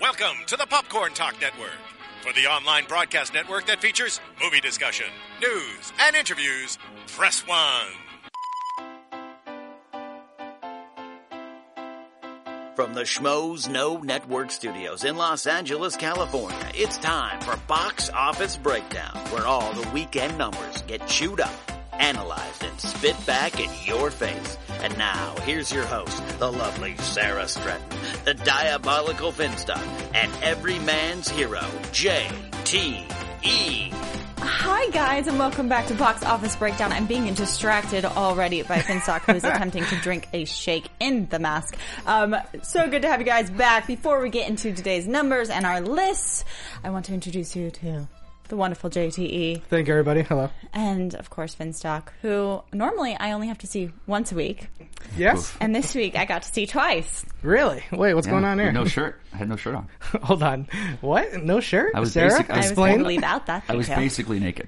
Welcome to the Popcorn Talk Network, for the online broadcast network that features movie discussion, news, and interviews. Press 1. From the Schmoes Know Network studios in Los Angeles, California, it's time for Box Office Breakdown, where all the weekend numbers get chewed up, analyzed, and spit back in your face. And now, here's your host, the lovely Sarah Stratton, the diabolical Finstock, and every man's hero, J.T.E. Hi guys, and welcome back to Box Office Breakdown. I'm being distracted already by Finstock, who is attempting to drink a shake in the mask. So good to have you guys back. Before we get into today's numbers and our lists, I want to introduce you to the wonderful JTE. Thank you, everybody. Hello. And, of course, Finstock, who normally I only have to see once a week. Yes. And this week I got to see twice. Really? Wait, what's going on here? No shirt. I had no shirt on. Hold on. What? No shirt? I was Sarah? basic- I was Explain. going to leave out that I was detail. basically naked.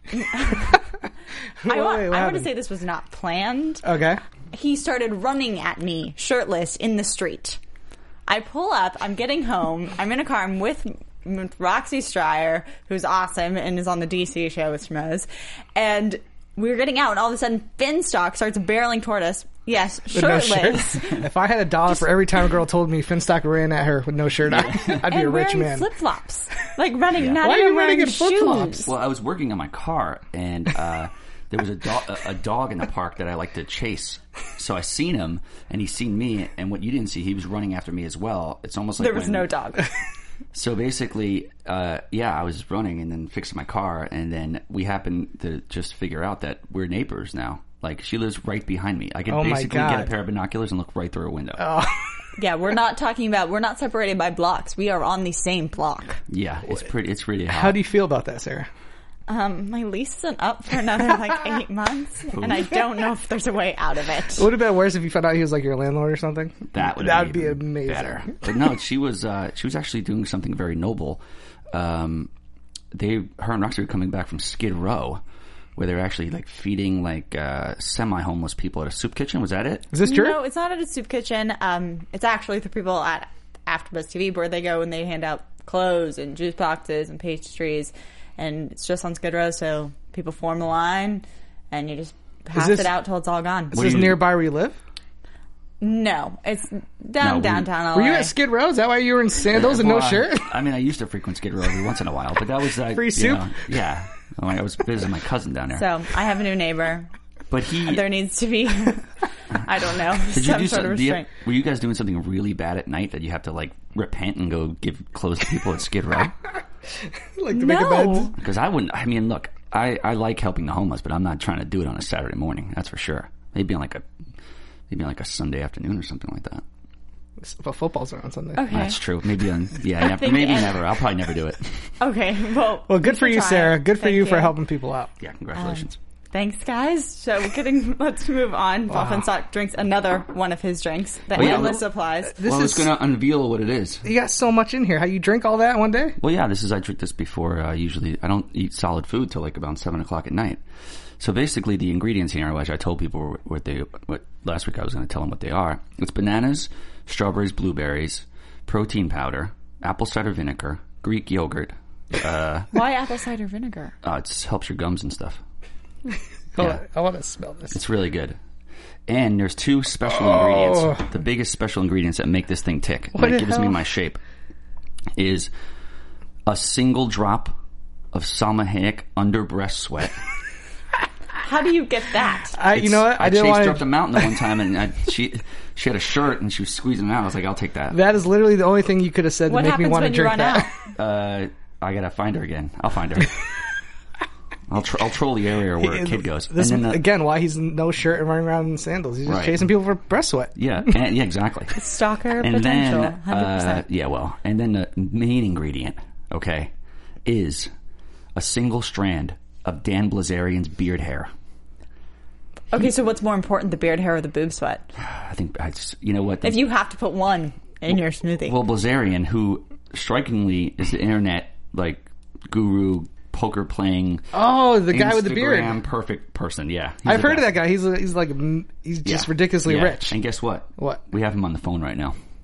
I want to happened? say this was not planned. Okay. He started running at me, shirtless, in the street. I pull up, I'm getting home, I'm in a car, I'm with Roxy Stryer, who's awesome and is on the DC show with Schmoes, and we were getting out, and all of a sudden, Finstock starts barreling toward us. Yes, With no shirtless. shirt. If I had $1 for every time a girl told me Finstock ran at her with no shirt on, I'd be and a rich wearing man. flip-flops. Like running, not Why are even you running wearing in flip-flops? shoes. Well, I was working on my car, and there was a dog in the park that I like to chase. So I seen him, and he seen me, and what you didn't see, he was running after me as well. It's almost like There was no dog. So basically, I was running and then fixing my car, and then we happened to just figure out that we're neighbors now. Like, she lives right behind me. I can Oh my basically get God. a pair of binoculars and look right through her window. Yeah, we're not separated by blocks. We are on the same block. Yeah, it's really hot. How do you feel about that, Sarah? My lease isn't up for another 8 months, and I don't know if there's a way out of it. Would it have been worse if you found out he was like your landlord or something? That would be amazing. better. But no, she was actually doing something very noble. Her and Roxy were coming back from Skid Row, where they were actually like feeding like semi-homeless people at a soup kitchen. Was that it? Is this true? No, it's not at a soup kitchen. It's actually for people at AfterBuzz TV, where they go and they hand out clothes and juice boxes and pastries, and it's just on Skid Row, so people form the line, and you just pass it out till it's all gone. Is this nearby where you live? No, it's downtown LA. Were you at Skid Row? Is that why you were in sandals and no Well, shirt? I mean, I used to frequent Skid Row every once in a while, but that was Free soup? Yeah, I was visiting my cousin down there. So I have a new neighbor. But There needs to be, I don't know, Did you some do sort of restraint. were you guys doing something really bad at night that you have to like repent and go give clothes to people at Skid Row? Like to make amends? Because I wouldn't. I mean, look, I like helping the homeless, but I'm not trying to do it on a Saturday morning. That's for sure. Maybe on like a Sunday afternoon or something like that. But football's are on Sunday. Okay. That's true. Maybe on think maybe and- never. I'll probably never do it. Okay, well, Well, good for we you, can try. Sarah. Good for Thank you for helping people out. Yeah, congratulations. Thanks, guys. So let's move on. Paul Finstock drinks another one of his drinks. The Well, yeah, endless supplies. This I was is going to unveil what it is. you got so much in here. How you drink all that in one day? Well, yeah, I drink this before. Usually, I don't eat solid food till like about 7:00 at night. So basically, the ingredients here, which I told people what last week I was going to tell them what they are. It's bananas, strawberries, blueberries, protein powder, apple cider vinegar, Greek yogurt. Why apple cider vinegar? It helps your gums and stuff. Hold on. I want to smell this. It's really good. And there's two special ingredients. The biggest special ingredients that make this thing tick, What that the gives me hell? my shape, is a single drop of Salma Hayek under breast sweat. How do you get that? You know what? I didn't chased want her up the mountain the one time, and she had a shirt, and she was squeezing it out. I was like, I'll take that. That is literally the only thing you could have said to What make me happens want to when you drink run that. out? I gotta find her again. I'll find her. I'll troll the area where a kid goes. This and then again, why he's in no shirt and running around in sandals. He's just Right. chasing people for breast sweat. yeah, exactly. Stalker And potential, then, 100%. and then the main ingredient, okay, is a single strand of Dan Blazarian's beard hair. Okay, so what's more important, the beard hair or the boob sweat? I think you know what? If you have to put one in your smoothie. Well, Blazarian, who strikingly is the internet like guru, poker playing. Oh, the guy with the beard. Instagram perfect person. Yeah, he's I've the heard of best. that guy. He's just Yeah. ridiculously Yeah. rich. And guess what? What? We have him on the phone right now.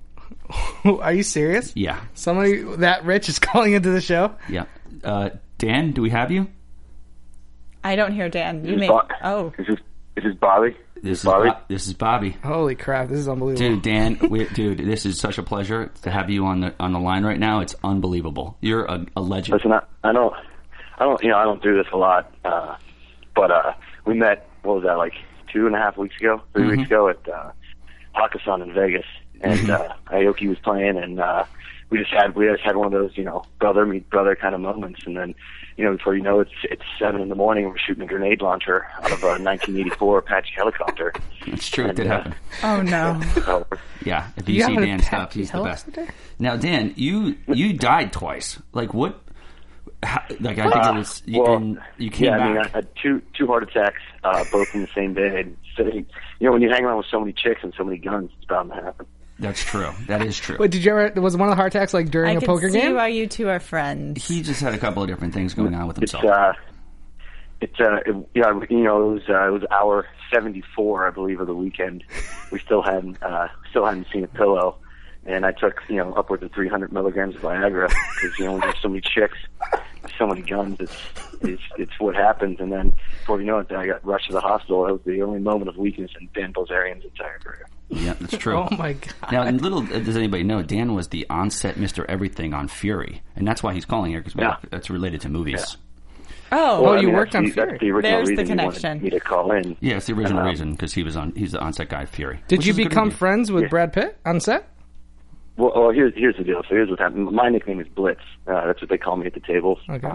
Are you serious? Yeah. Somebody that rich is calling into the show? Yeah. Dan, do we have you? I don't hear Dan. You Is may. Bob- Oh, Is this Bobby? This is Bobby? This is Bobby. Holy crap, this is unbelievable. Dude, Dan, dude, this is such a pleasure to have you on the line right now. It's unbelievable. You're a legend. Listen, I don't do this a lot, but we met. What was that, like 2.5 weeks ago, 3 weeks ago at Hakkasan in Vegas, and Aoki was playing, and we just had one of those brother meet brother kind of moments, and then before you know it's 7 a.m. we're shooting a grenade launcher out of a 1984 Apache helicopter. It's true. It did happen. oh no. Yeah. If You you have see an Dan stuff, Apache he's the best. helicopter? Now, Dan, you died twice. Like what? I think it was. And you came yeah, back. I mean, I had two heart attacks, both in the same day. And so, when you hang around with so many chicks and so many guns, it's bound to happen. That's true. That is true. Wait, did you ever? Was one of the heart attacks like during I a can poker see game? why you two are friends. He just had a couple of different things going on with himself. It was hour 74, I believe, of the weekend. We still hadn't seen a pillow, and I took upwards of 300 milligrams of Viagra because when there's so many chicks, so many guns, it's what happens. And then before you know it, I got rushed to the hospital. That was the only moment of weakness in Dan Bilzerian's entire career. Yeah, that's true. Oh my god! Now, little does anybody know, Dan was the on-set Mr. Everything on Fury, and that's why he's calling here because that's related to movies. Oh, Well, you worked on Fury. That's the original There's the reason you connection. wanted me to call in. Yeah, it's the original reason because he's the on-set guy at Fury. Did which you is a good become movie. friends with Brad Pitt on set? Well, here's the deal. So here's what happened. My nickname is Blitz. That's what they call me at the tables. Okay.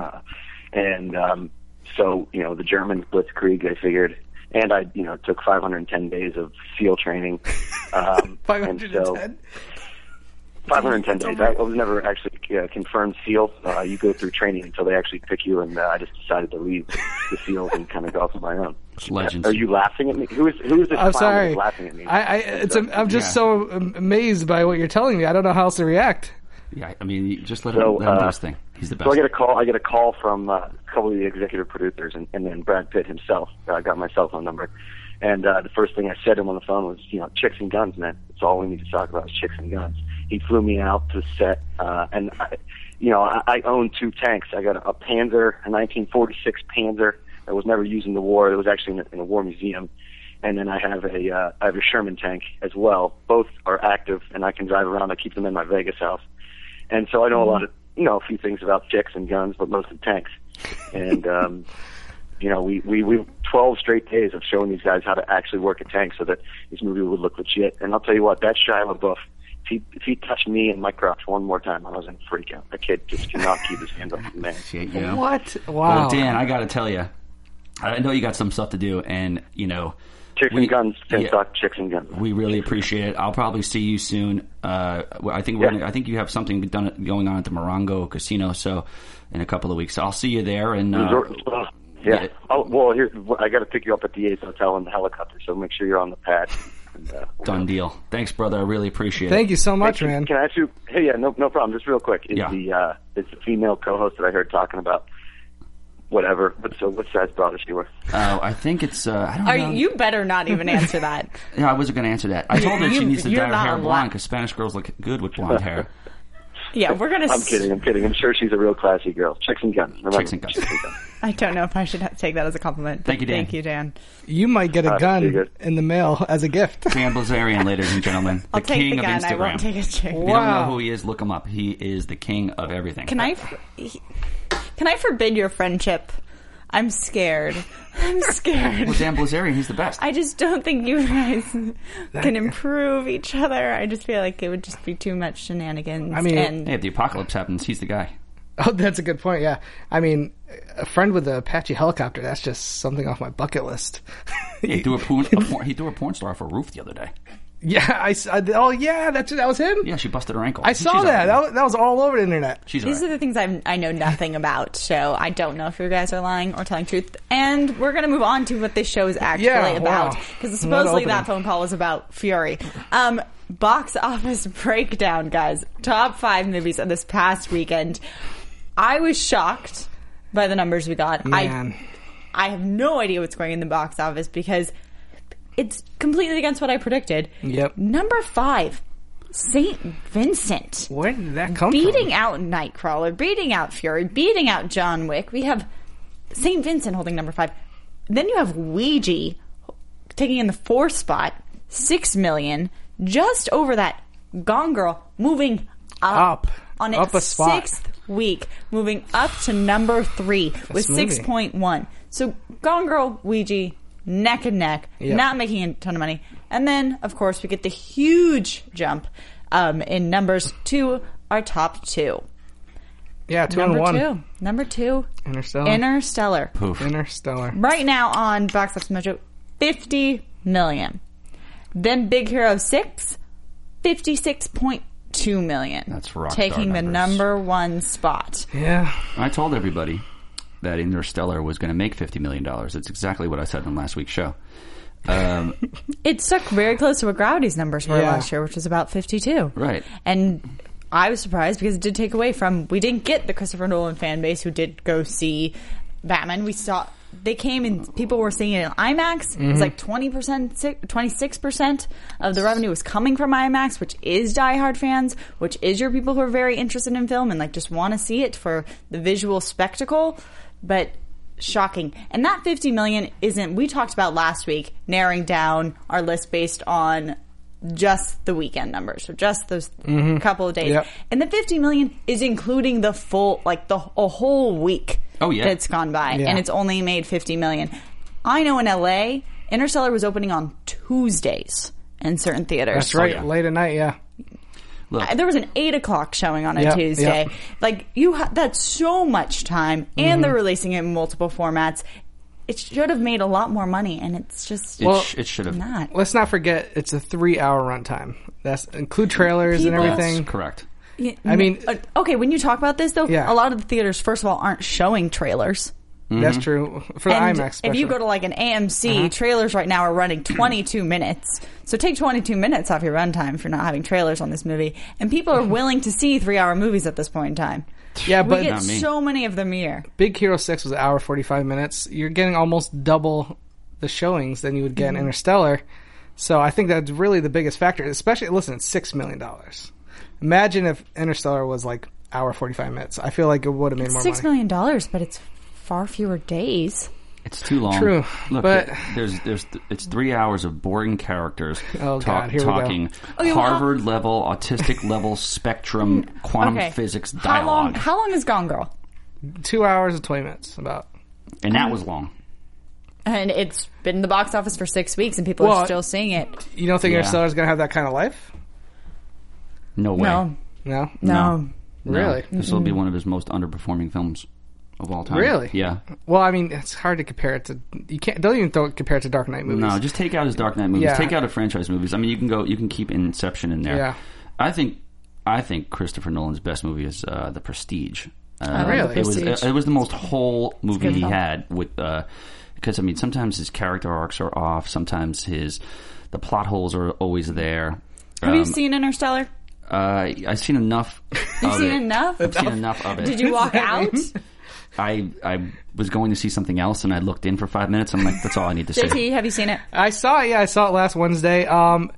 So the German Blitzkrieg, I figured, and I took 510 days of SEAL training. 510? 510 days. I was never actually confirmed SEAL. You go through training until they actually pick you, and I just decided to leave the SEALs and kind of go off on my own. Legends. Are you laughing at me? Who is this I'm clown sorry. that's laughing at me? I'm just so amazed by what you're telling me. I don't know how else to react. Yeah, I mean, you just let him do his thing. He's the best. So I get a call from a couple of the executive producers, and then Brad Pitt himself. I got my cell phone number, and the first thing I said to him on the phone was, chicks and guns, man. That's all we need to talk about is chicks and guns. He flew me out to set, and I own 2 tanks. I got a Panzer, a 1946 Panzer that was never used in the war. It was actually in a war museum. And then I have a Sherman tank as well. Both are active, and I can drive around. I keep them in my Vegas house. And so I know a lot of, a few things about chicks and guns, but mostly tanks. And, we 12 straight days of showing these guys how to actually work a tank so that this movie would look legit. And I'll tell you what, that Shia LaBeouf, if he touched me and my crotch one more time, I was in a freak out. That kid just cannot keep his hands off the man. Shit, you know? What? Wow. Well, Dan, I got to tell you, I know you got some stuff to do, and Chicks and guns, talk chicks and guns. we really appreciate it. I'll probably see you soon. I think I think you have something going on at the Morongo Casino, so in a couple of weeks, so I'll see you there. And yeah. Oh, well, I got to pick you up at the A's Hotel in the helicopter, so make sure you're on the pad. And, done deal. Thanks, brother. I really appreciate it. Thank you so much, man. Can I ask you? Hey, yeah, no problem. Just real quick, is the female co-host that I heard talking about whatever? What size bra does she wear? Oh, I think it's. I don't know. You better not even answer that. Yeah, I wasn't going to answer that. I told her she needs to dye you're her not hair allowed. blonde because Spanish girls look good with blonde hair. Yeah, we're gonna. I'm kidding. I'm sure she's a real classy girl. Chicks and guns. Remember, Chicks and guns. I don't know if I should take that as a compliment. Thank you, Dan. Thank you, Dan. You might get a see you gun guys. in the mail as a gift. Dan Bilzerian, ladies and gentlemen, I'll the take king the of gun. Instagram. I won't take a chick. If you don't know who he is, look him up. He is the king of everything. Can I forbid your friendship? I'm scared. I'm scared. Well, Dan Bilzerian, he's the best. I just don't think you guys can improve each other. I just feel like it would just be too much shenanigans. I mean- Hey, if the apocalypse happens, he's the guy. Oh, that's a good point. Yeah, I mean, a friend with an Apache helicopter. That's just something off my bucket list. Yeah, he threw a porn star off a roof the other day. Yeah, oh yeah, that was him. Yeah, she busted her ankle. I saw She's that. all right. That was all over the internet. She's These all are right. the things I know nothing about, so I don't know if you guys are lying or telling truth. And we're going to move on to what this show is actually about. wow. Because What supposedly opening. that phone call was about Fury. Box office breakdown, guys. Top 5 movies of this past weekend. I was shocked by the numbers we got. Man. I have no idea what's going in the box office because it's completely against what I predicted. Yep. Number 5, St. Vincent. Where did that come Beating from? out Nightcrawler, beating out Fury, beating out John Wick. We have St. Vincent holding number 5. Then you have Ouija taking in the 4th spot, 6 million, just over that. Gone Girl moving up on its a spot. 6th week, moving up to number 3 with movie. 6.1. So Gone Girl, Ouija, neck and neck, Yep. not making a ton of money. And then, of course, we get the huge jump in numbers to our top 2. Yeah, 2 and 1. Number 2, Interstellar. Interstellar. Poof. Interstellar. Right now on Box Office Mojo, 50 million. Then Big Hero 6, 56.2 million. That's rockstar taking the numbers. number 1 spot. Yeah. I told everybody that Interstellar was going to make $50 million. It's exactly what I said on last week's show. It stuck very close to what Gravity's numbers were Yeah. last year, which was about 52. Right. And I was surprised because it did take away from, we didn't get the Christopher Nolan fan base who did go see Batman. We saw, they came and people were seeing it in IMAX. It was like 20%, 26% of the revenue was coming from IMAX, which is diehard fans, which is your people who are very interested in film and like just want to see it for the visual spectacle. But shocking. And that 50 million isn't, we talked about last week, narrowing down our list based on just the weekend numbers, so just those couple of days. Yep. And the 50 million is including the full, like a whole week that's gone by, Yeah. and it's only made 50 million. I know in LA, Interstellar was opening on Tuesdays in certain theaters. That's right. yeah. Late at night, yeah. Look, There was an 8 o'clock showing on a Yep, Tuesday. yep. Like, that's so much time, and they're releasing it in multiple formats. It should have made a lot more money, and it's just it should have. not. Let's not forget, it's a 3-hour runtime. That's include trailers and People- everything. That's correct. I mean- okay, when you talk about this, though, Yeah. a lot of the theaters, first of all, aren't showing trailers. That's true. For the And IMAX if special. you go to like an AMC, trailers right now are running 22 minutes. So take 22 minutes off your runtime if you're not having trailers on this movie. And people are willing to see 3-hour movies at this point in time. yeah, We but get Not me. so many of them a year. Big Hero 6 was an hour 45 minutes. You're getting almost double the showings than you would get in Interstellar. So I think that's really the biggest factor. Especially, listen, it's $6 million. Imagine if Interstellar was like hour 45 minutes. I feel like it would have made more $6 money. million, but it's far fewer days. It's too long. True, Look, but- it's 3 hours of boring characters Oh, God, here we go. talking Okay, well, Harvard level, autistic level, spectrum, quantum Okay. physics How long? dialogue, How long is Gone Girl? 2 hours and 20 minutes, about. and that was long. And it's been in the box office for 6 weeks, and people Well, are still seeing it. You don't think Yeah. Interstellar's going to have that kind of life? No way. No, No? no. No. Really? This will be one of his most underperforming films of all time. Really? Yeah. Well, I mean, it's hard to compare it to. You can't. Don't even compare it to Dark Knight movies. No, just take out his Dark Knight movies. Yeah. Take out his franchise movies. I mean, you can keep Inception in there. Yeah. I think Christopher Nolan's best movie is The Prestige. Really? It was the most whole movie good he film. had with because I mean sometimes his character arcs are off, sometimes the plot holes are always there. Have you seen Interstellar? I've seen enough. You've of seen it. enough? I've seen enough of it. Did you walk out? I was going to see something else and I looked in for 5 minutes. I'm like, that's all I need to say. JT, have you seen it? I saw it. Yeah, I saw it last Wednesday. IMAX?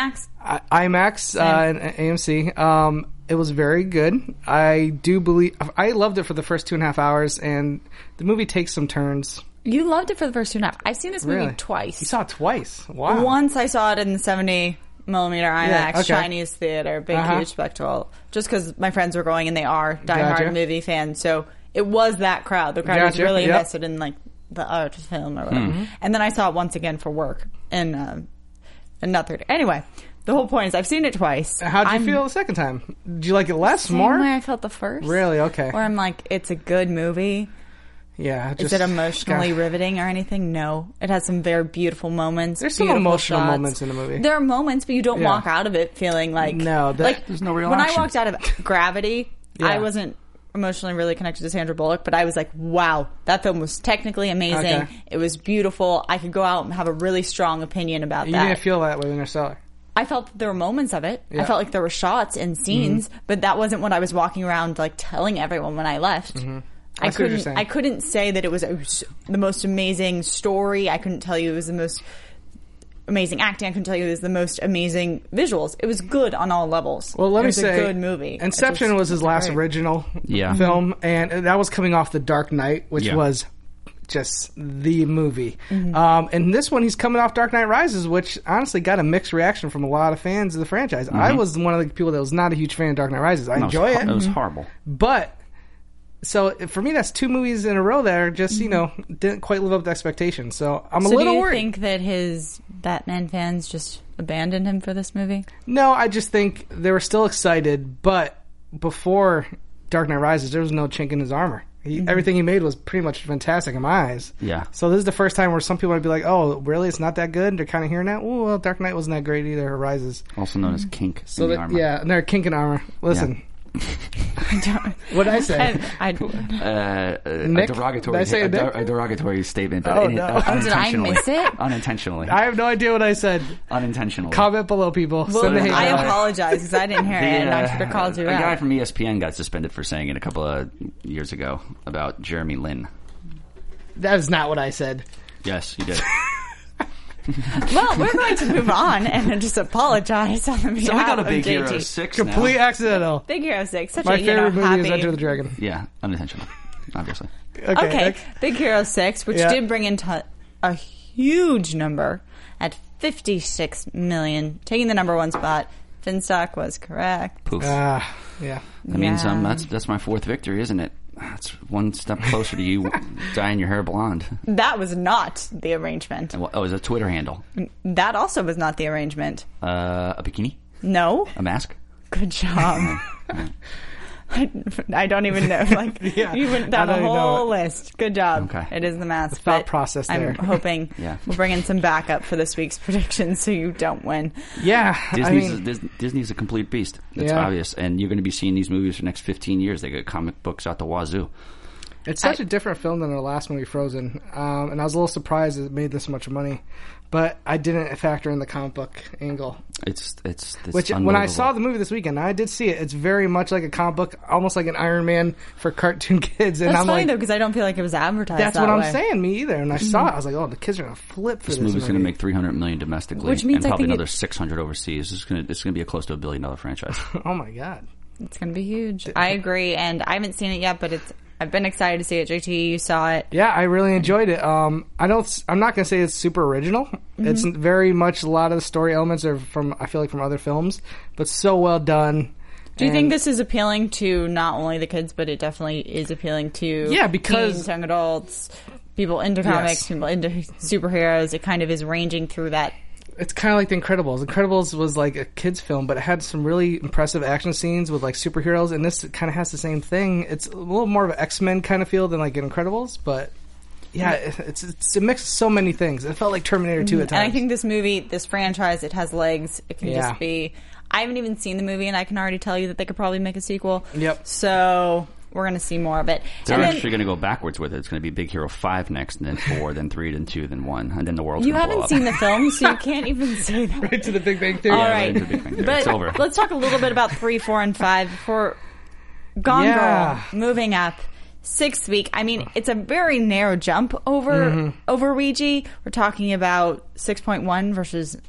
IMAX and AMC. It was very good. I do believe I loved it for the first 2.5 hours, and the movie takes some turns. You loved it for the first 2.5. I've seen this movie Really? twice. You saw it twice. Wow. Once I saw it in the 70 millimeter IMAX okay. Chinese theater, big huge spectacle. Just because my friends were going and they are diehard Gotcha. movie fans, so it was that crowd. The crowd was Gotcha, really yep. invested in like the art of film or whatever. And then I saw it once again for work in another. Anyway, the whole point is I've seen it twice. How'd you feel the second time? Did you like it less, Same more? way I felt the first. Really? Okay. Where I'm like, it's a good movie. Yeah. Is it emotionally riveting or anything? No. It has some very beautiful moments. There's some beautiful emotional shots. moments in the movie. There are moments, but you don't Yeah. walk out of it feeling like... No, there's no real When action. I walked out of Gravity, Yeah. I wasn't emotionally really connected to Sandra Bullock, but I was like, wow, that film was technically amazing. Okay. It was beautiful. I could go out and have a really strong opinion about You that. didn't feel that with Interstellar. I felt that there were moments of it. Yeah. I felt like there were shots and scenes, but that wasn't what I was walking around like telling everyone when I left. I see what you're saying. I couldn't say that it was the most amazing story. I couldn't tell you it was the most amazing acting. I can tell you it was the most amazing visuals. It was good on all levels. Well, let it me was say, a good movie. Inception was his last original film, and that was coming off The Dark Knight, which was just the movie. And this one, he's coming off Dark Knight Rises, which honestly got a mixed reaction from a lot of fans of the franchise. I was one of the people that was not a huge fan of Dark Knight Rises. I enjoy it. It was horrible. But, so for me, that's 2 movies in a row that are just, didn't quite live up to expectations. So I'm a little worried. Do you think that his Batman fans just abandoned him for this movie? No, I just think they were still excited, but before Dark Knight Rises, there was no chink in his armor. Everything he made was pretty much fantastic in my eyes. Yeah. So this is the first time where some people would be like, "Oh, really? It's not that good." They're kind of hearing that. Oh, well, Dark Knight wasn't that great either. Or Rises, also known as kink. So in the armor. yeah, and they're kink in armor. Listen, what did I say? A derogatory. Did I say a derogatory statement. But Oh, no. Did I miss it? Unintentionally. I have no idea what I said. Unintentionally. Comment below, people. Well, Send the hate I mail. apologize because I didn't hear it, and I should have called you A guy out. from ESPN got suspended for saying it a couple of years ago about Jeremy Lin. That is not what I said. Yes, you did. Well, we're going to move on and just apologize on the behalf So we got a of Big JT. Hero 6 Complete now. accidental. Big Hero 6. Such My a favorite movie happy. is Enter the Dragon. Yeah, unintentional, obviously. Okay, Big Hero 6, which Yeah. did bring in a huge number at 56 million, taking the number 1 spot. Finstock was correct. Poof. Yeah. That means that's my 4th victory, isn't it? That's one step closer to you dyeing your hair blonde. That was not the arrangement. And it was a Twitter handle. That also was not the arrangement. A bikini? No. A mask? Good job. I don't even know. Like, you went down I a don't even know whole list. Good job. Okay. It is the mask. thought but process there. I'm hoping Yeah. we'll bring in some backup for this week's predictions so you don't win. Yeah. Disney's a complete beast. It's Yeah. obvious. And you're going to be seeing these movies for the next 15 years. They got comic books out the wazoo. It's such a different film than the last movie, Frozen. And I was a little surprised it made this much money. But I didn't factor in the comic book angle. It's Which, when I saw the movie this weekend, I did see it. It's very much like a comic book, almost like an Iron Man for cartoon kids. And That's I'm funny, like, though, because I don't feel like it was advertised that's that what I'm way. saying, me either. And I saw it, I was like, oh, the kids are going to flip for This this movie's movie. going to make $300 million domestically, Which means and I probably think another 600 overseas. It's going to be a close to $1 billion franchise. Oh, my God. It's going to be huge. I agree, and I haven't seen it yet, but I've been excited to see it. JT, you saw it. Yeah, I really enjoyed it. I'm not going to say it's super original. It's very much a lot of the story elements are from other films, but so well done. Do you think this is appealing to not only the kids, but it definitely is appealing to because teens, young adults, people into comics, people into superheroes? It kind of is ranging through that. It's kind of like The Incredibles. Incredibles was like a kid's film, but it had some really impressive action scenes with like superheroes, and this kind of has the same thing. It's a little more of an X-Men kind of feel than like Incredibles, but yeah, it's a mix of so many things. It felt like Terminator 2 at times. And I think this movie, this franchise, it has legs. It can just be... I haven't even seen the movie, and I can already tell you that they could probably make a sequel. Yep. So... we're going to see more of it. They're actually going to go backwards with it. It's going to be Big Hero 5 next, and then 4, then 3, then 2, then 1, and then the world's You going to blow haven't up. seen the film, so you can't even say that. Right to the Big Bang Theory. All Yeah, right. right into Big Bang Theory. But It's over. let's talk a little bit about 3, 4, and 5 before Gone Yeah. Girl moving up. 6th week. I mean, it's a very narrow jump over Ouija. We're talking about 6.1 versus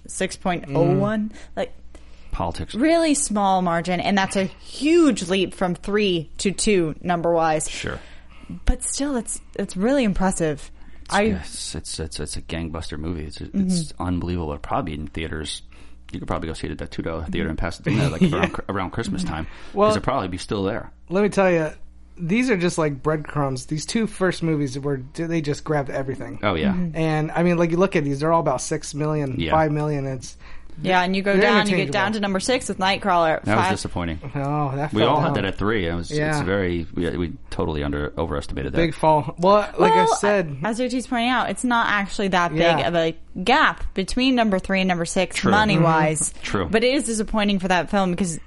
6.01. Like, Politics. really small margin, and that's a huge leap from 3 to 2 number wise. Sure. But still, it's really impressive. Yes, it's a gangbuster movie. It's unbelievable. It'll probably be in theaters. You could probably go see it at that $2 theater in Pasadena, like around Christmas time. Well- Because it'll probably be still there. Let me tell you, these are just like breadcrumbs. These 2 first movies they just grabbed everything. Oh yeah. And I mean, like you look at these, they're all about 6 million, Yeah. 5 million. It's Yeah, and you go They're down, you get interchangeable. down to number 6 with Nightcrawler. That was 5. disappointing. oh, that We fell all down. had that at 3. It's Yeah. we totally overestimated that. Big fall. Well, like I Well, said, as JT's pointing out, it's not actually that big Yeah. of a gap between number 3 and number 6, True. money-wise. True. But it is disappointing for that film because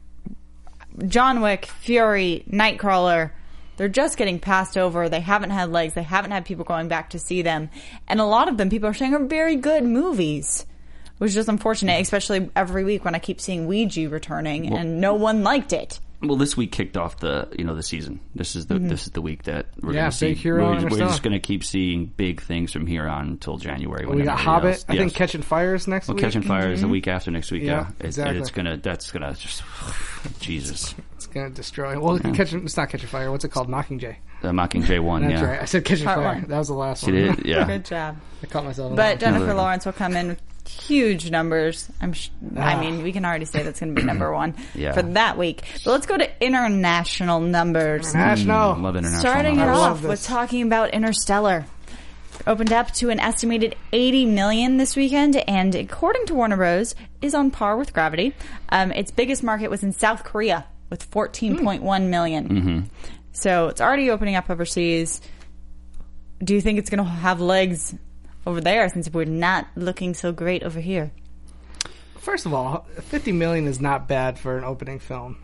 John Wick, Fury, Nightcrawler, they're just getting passed over. They haven't had legs. They haven't had people going back to see them. And a lot of them, people are saying, are very good movies. Which is just unfortunate, especially every week when I keep seeing Ouija returning, and no one liked it. Well, this week kicked off the season. This is the week that we're going to see. Big Hero. We're just going to keep seeing big things from here on until January. We got Hobbit. I think Catching Fire is next week. Catching Fire is the week after next week. Yeah, exactly. That's gonna just Jesus. It's gonna destroy. Well, it's not Catching Fire. What's it called? Mockingjay. The Mockingjay one. That's yeah, right. I said Catching Part Fire. one. That was the last she one. did. Yeah, Good job. I caught myself. But Jennifer Lawrence will come in with huge numbers. I mean, we can already say that's going to be number one for that week. But let's go to international numbers. International. Love international. Starting it numbers. off with talking about Interstellar. Opened up to an estimated $80 million this weekend, and according to Warner Bros., is on par with Gravity. Its biggest market was in South Korea with $14.1 million. Mm-hmm. So it's already opening up overseas. Do you think it's going to have legs over there since we're not looking so great over here? First of all, $50 million is not bad for an opening film.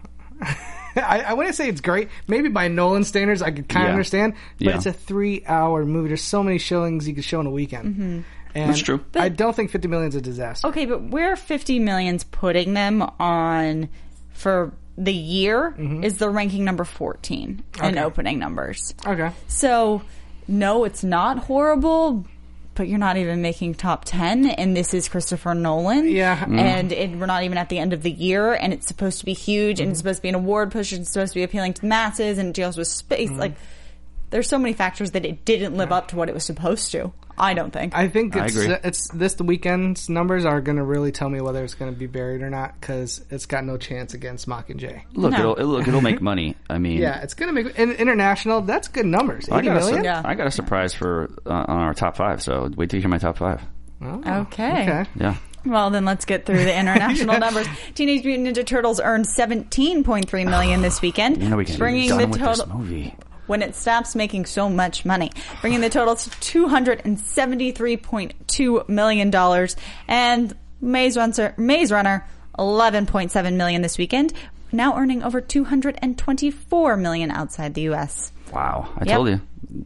I wouldn't say it's great. Maybe by Nolan standards, I could kind of understand. But it's a 3-hour movie. There's so many showings you could show in a weekend. Mm-hmm. And that's true. I don't think $50 million is a disaster. Okay, but where $50 million's putting them on for the year is the ranking number 14 in opening numbers. Okay. So, no, it's not horrible, but you're not even making top 10, and this is Christopher Nolan. Yeah. And we're not even at the end of the year, and it's supposed to be huge, and it's supposed to be an award push, and it's supposed to be appealing to the masses, and it deals with space. Like, there's so many factors that it didn't live up to what it was supposed to. I don't think. I think I agree. the weekend's numbers are going to really tell me whether it's going to be buried or not, because it's got no chance against Mockingjay. Look, it'll make money. I mean, yeah, it's going to make international. That's good numbers. $80 million. I got a surprise for on our top 5. So wait till you hear my top 5. Oh, okay. Yeah. Well, then let's get through the international numbers. Teenage Mutant Ninja Turtles earned $17.3 million this weekend, We can bringing be done the with total. this movie. When it stops making so much money, bringing the total to $273.2 million. And Maze Runner, $11.7 million this weekend, now earning over $224 million outside the U.S. Wow. I told you.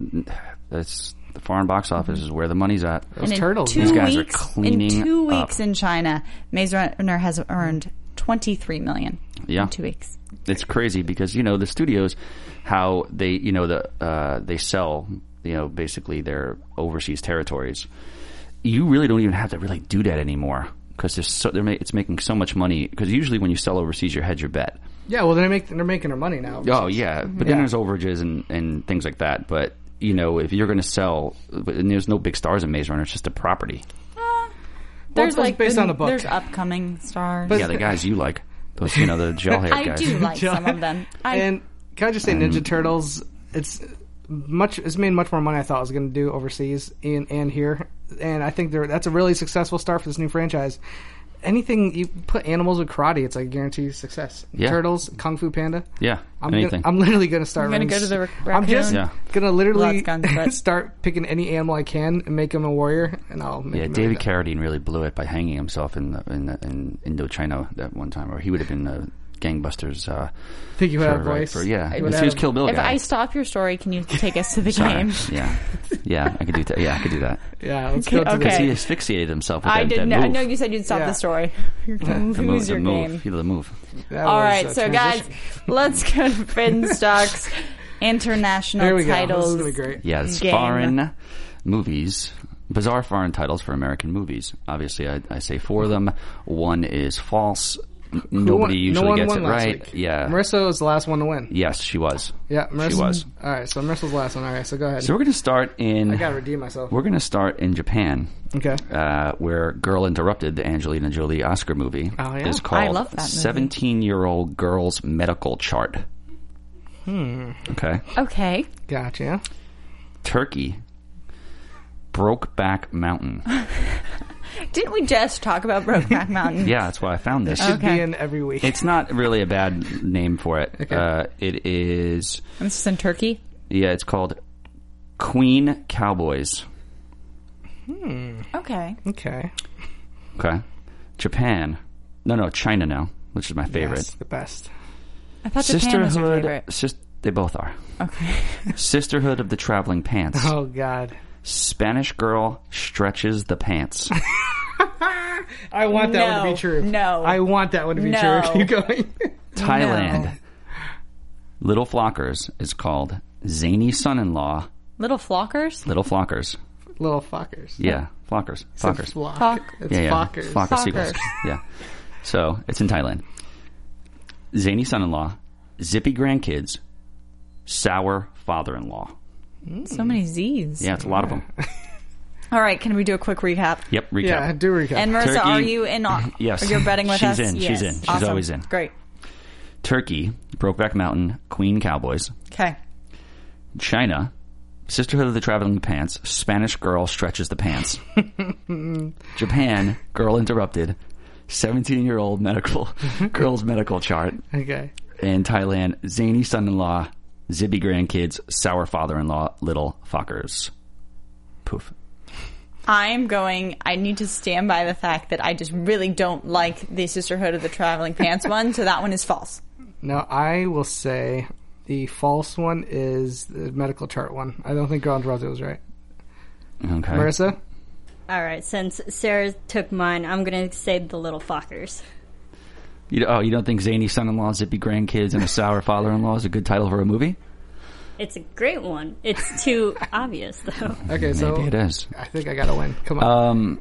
That's the foreign box office is where the money's at. Those And turtles. These guys are cleaning in 2 up. weeks in China, Maze Runner has earned $23 million in 2 weeks. It's crazy because, the studios, how they, they sell, basically their overseas territories. You really don't even have to really do that anymore because it's making so much money. Because usually when you sell overseas, you hedge your bet. Yeah, well, they're making their money now. Oh, yeah. But then there's overages and things like that. But, if you're going to sell, and there's no big stars in Maze Runner, it's just a property. There's based on the book. There's upcoming stars. Yeah, the guys you like. Those, the gel-haired I guys. do like some of them. And can I just say, Ninja Turtles? It's made much more money I thought it was going to do overseas and here. And I think that's a really successful start for this new franchise. Anything you put animals with karate, it's like guaranteed success. Yeah. Turtles, Kung Fu Panda. Yeah, anything. I'm literally going to start. I'm going to go to the raccoon. I'm just going to literally Lots of guns, but- start picking any animal I can and make him a warrior, and I'll make him David like that. Carradine really blew it by hanging himself in Indochina that one time, or he would have been gangbusters. Think you had a voice? He would was have- Kill Bill If guy. I stop your story, can you take us to the Sorry. game? Yeah, I could do that. Yeah, I could do that. Yeah, let's Okay, go to okay. Because he asphyxiated himself with I that didn't know. move. I know you said you'd stop Yeah. the story. You're going to lose your game. The move. That All was right, a so guys, transition. let's go to Finstock's international There we go. titles. This is gonna be great. Yes, Game. foreign movies. Bizarre foreign titles for American movies. Obviously, I say 4 of them. One is false. Nobody usually gets it won last right. week. Yeah. Marissa was the last one to win. Yes, she was. Yeah, Marissa. She was. All right, so Marissa's the last one. All right, so go ahead. So we're going to start in. I gotta redeem myself. We're going to start in Japan. Okay. Where Girl Interrupted, the Angelina Jolie Oscar movie, Oh, yeah? is called I love that movie. 17-Year-Old Girl's Medical Chart. Okay. Okay. Gotcha. Turkey, Brokeback Mountain. Didn't we just talk about Brokeback Mountain? Yeah, that's why I found this. Should Okay. be in every week. It's not really a bad name for it. Okay. It is, This is in Turkey. it's called Queen Cowboys. Okay. Okay. Okay. Japan. No, China now, which is my favorite. Yes, the best. I thought Japan was your Sisterhood. favorite. They both are. Okay. Sisterhood of the Traveling Pants. Oh, God. Spanish Girl Stretches the Pants. I want that one to No. be true. No. I want that one to be No. true. Keep going. Thailand. Little Flockers is called Zany Son-in-Law. Little Flockers? Little Flockers. Little fuckers. Yeah, Flockers. It's a Flockers. flock. It's Yeah. flockers. Flock of seagulls. Flockers. Yeah. So, it's in Thailand. Zany son-in-law, zippy grandkids, sour father-in-law. So many Z's. Yeah, it's a lot of them. All right, can we do a quick recap? Yep, recap. Yeah, do recap. And Marissa, Turkey- are you in on? Yes. Are you betting with She's us? in. She's in. She's Awesome. always in. Great. Turkey, Brokeback Mountain, Queen Cowboys. Okay. China, Sisterhood of the Traveling Pants, Spanish Girl Stretches the Pants. Japan, Girl Interrupted, 17-year-old girl's medical chart. Okay. In Thailand, Zany Son-in-Law, Zippy Grandkids, Sour Father-in-Law, Little Fuckers. Poof. I need to stand by the fact that I just really don't like the Sisterhood of the Traveling Pants one, so that one is false. No, I will say the false one is the medical chart one. I don't think Girl Interrupted was right. Okay. Marissa? All right, since Sarah took mine, I'm going to say the Little Fuckers. You don't think Zany Son-in-Law, Zippy Grandkids, and a Sour Father-in-Law is a good title for a movie? It's a great one. It's too obvious, though. Okay, so Maybe it is. I think I got to win. Come on.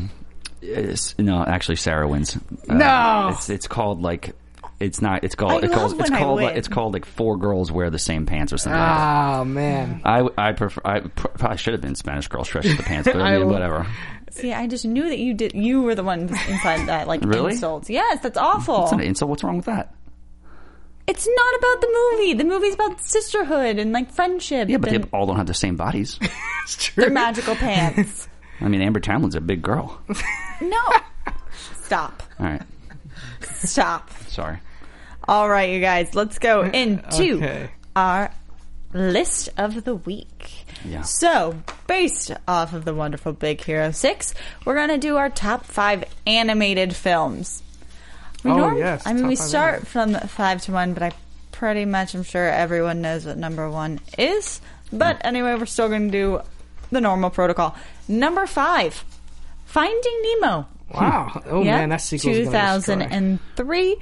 No, actually, Sarah wins. No! It's called like... It's not. It's called. I It's love called. when I win. It's called like Four Girls Wear the Same Pants or something. Like that. Oh, man. I prefer. I probably should have been Spanish Girl Stretches the Pants, but I mean, whatever. See, I just knew that you did. You were the one inside that, like, Really? insults. Yes, that's awful. It's an insult. What's wrong with that? It's not about the movie. The movie's about sisterhood and, like, friendship. Yeah, but they and all don't have the same bodies. It's true. they're magical pants. I mean, Amber Tamlin's a big girl. No. Stop. All right. Stop. Sorry. All right, you guys, let's go into Okay. our list of the week. Yeah. So, based off of the wonderful Big Hero 6, we're going to do our top 5 animated films. Yes. I mean, top we 5 start from 5 to 1, but I'm sure everyone knows what number 1 is. But anyway, we're still going to do the normal protocol. Number 5, Finding Nemo. Wow. Oh, Yeah, man, that sequel's going to destroy. 2003.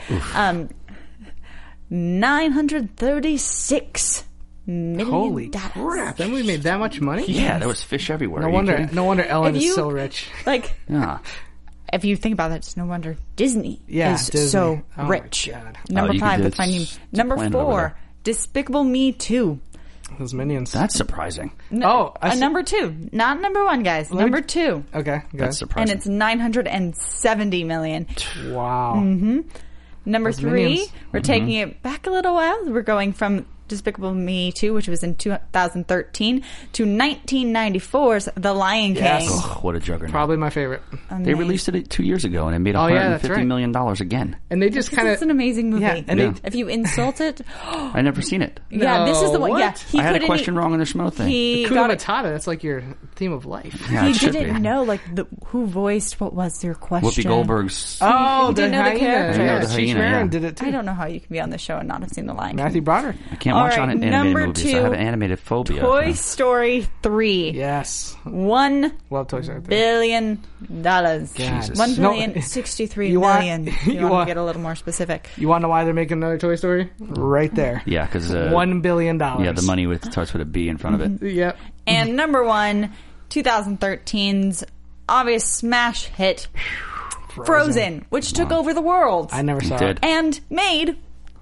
$936 million. Holy crap. Then we made that much money? Yeah, there was fish everywhere. No Are you wonder, kidding? no wonder Ellen If is you- so rich. Like, Yeah. if you think about it, it's no wonder Disney Yeah, is Disney. so Oh my rich. God. Number you could 5 do with it. Finding. It's a Number planet over 4, there. Despicable Me 2. Those minions. That's surprising. Number 2, not number 1, guys. me- Number 2, Okay, good. That's and surprising. it's $970 million. Wow. Number Those 3, minions. we're taking it back a little while. We're going from Despicable Me 2, which was in 2013, to 1994's The Lion King. Yes. Ugh, what a juggernaut. Probably my favorite. They released it 2 years ago, and it made Oh, yeah, that's $150 right. million again. And they just kind of... It's an amazing movie. Yeah, and Yeah. If you insult it, I never seen it. yeah, this is the one. what? Yeah, he I had a couldn't- question wrong on the Schmo thing. He Kuna got it. Matata, that's like your theme of life. Yeah, He it should didn't be. know who voiced what was your question. Whoopi Goldberg's. Oh, You didn't know the hyena. character. Yeah, I know the Cheech hyena, Marin yeah. did it too. I don't know how you can be on the show and not have seen The Lion King. Matthew Broderick. I can't All watch right, animated number movies. 2, I have an animated phobia. Toy Story 3. Yes. $1 Love Toy Story 3. billion. Jesus. $1,063,000,000. You want- You you want want- to get a little more specific? You want to know why they're making another Toy Story? Right there. Yeah, because $1 billion. yeah, the money starts with a B in front of it. Yep. And number 1, 2013's obvious smash hit, Frozen, which took over the world I never saw did. it. and made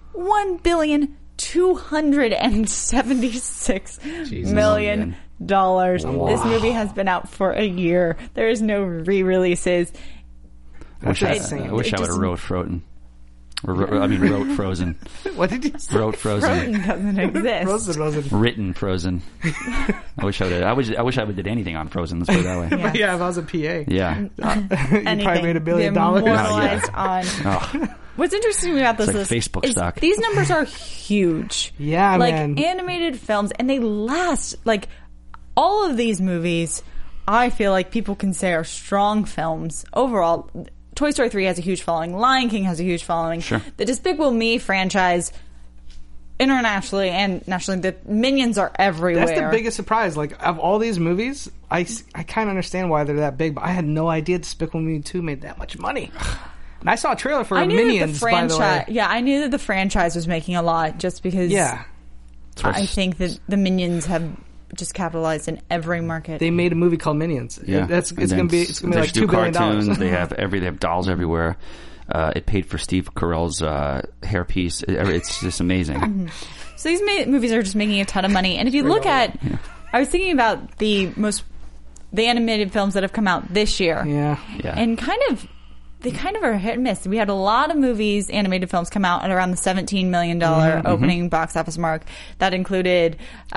$1,276,000,000. This movie has been out for a year. There is no re-releases. I wish I insane. would have wrote Frozen. Wrote Frozen. What did you say? Wrote Frozen. Frozen doesn't exist. Frozen wasn't. Written Frozen. I wish I would. I wish I would did anything on Frozen. Let's put it that way. Yeah. Yeah, if I was a PA. Yeah. You probably Anything. made $1 billion. Be immortalized on. Oh, What's interesting about this It's like list Facebook is stock. these numbers are huge. Yeah, like man. animated films, and they last. Like all of these movies, I feel like people can say are strong films overall. Toy Story 3 has a huge following. Lion King has a huge following. Sure. The Despicable Me franchise, internationally and nationally, the Minions are everywhere. That's the biggest surprise. Like, of all these movies, I kind of understand why they're that big, but I had no idea Despicable Me 2 made that much money. And I saw a trailer for I knew Minions, that the by the way. franchise. Yeah, I knew that the franchise was making a lot just because. Yeah. I think that the Minions have just capitalized in every market. They made a movie called Minions. Yeah, It's going to be like $2 billion. Cartoons. They have dolls everywhere. It paid for Steve Carell's hairpiece. It's just amazing. So these movies are just making a ton of money. And if you look at, I was thinking about the animated films that have come out this year. Yeah. And they kind of are hit and miss. We had a lot of movies, animated films, come out at around the $17 million opening box office mark. That included